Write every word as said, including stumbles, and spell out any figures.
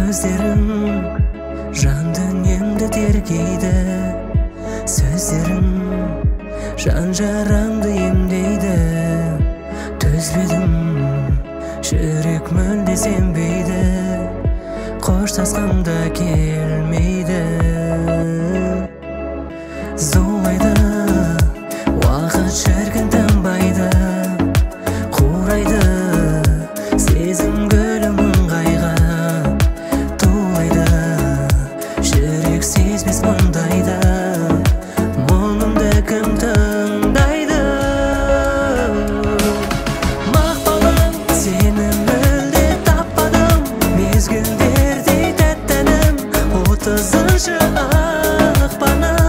көздерің жан дүниемді тергейді, сөздерің жан жарамды емдейді. Төзбедім, жүрек мүлде сенбейді, қоштасқанда келмейді. Зулайды, уақыт шіркін тынбайды, қурайды сезім гүлі мұңғайға. Тулайды, жүрек сезбес мұндайды, мұңымды кім тыңдайды. Мақпалым, сені мүлде таппадым, мезгілдердей тәттәнім, отызыншы ақпаны